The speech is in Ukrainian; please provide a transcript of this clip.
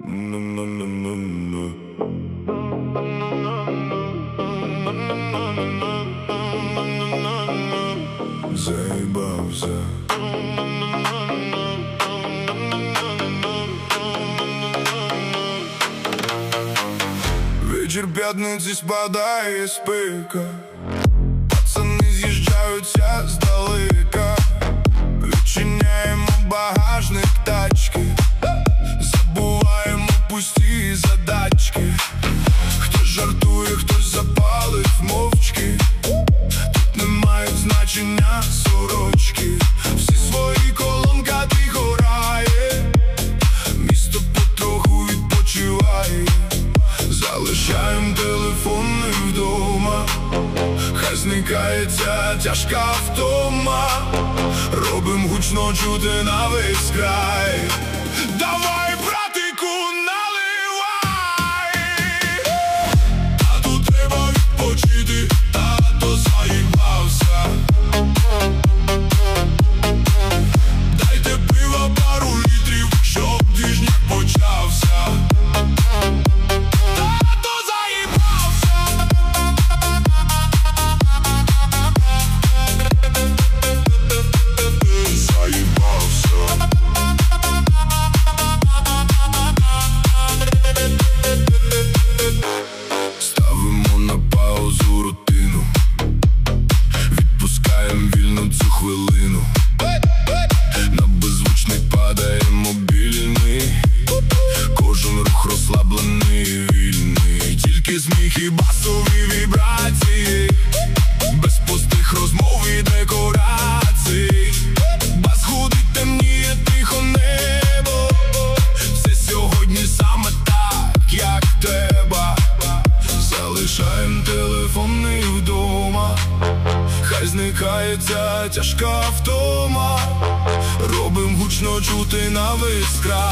Заїбався. Вечір п'ятниці спадає з пика, пацани з'їжджаються здалека. Відчиняємо багажник тачки, забуваємо пусті задачки. Хтось жартує, хтось запалив мовчки. Тут не мають значення сорочки. Всі свої колонка тихо грає, місто потроху відпочиває. Залишаєм телефони вдома, хай зникає ця тяжка втома. Робим гучно чути на весь край. Давай, братику, наливай. Тату треба відпочити, тато заїбався. Дайте пива пару літрів, щоб двіжняк почався. Тато заїбався. Ставимо на паузу рутину, відпускаємо вільно цю хвилину. На беззвучний падає мобільний, кожен рух розслаблений і вільний. Тільки сміх і басові вібрації, без пустих розмов і декорацій. Бас гудить, темніє тихо небо. Все сьогодні саме так, як треба. Залишаєм телефони вдома, хай зникає ця тяжка втома. Робим гучно чути на весь край.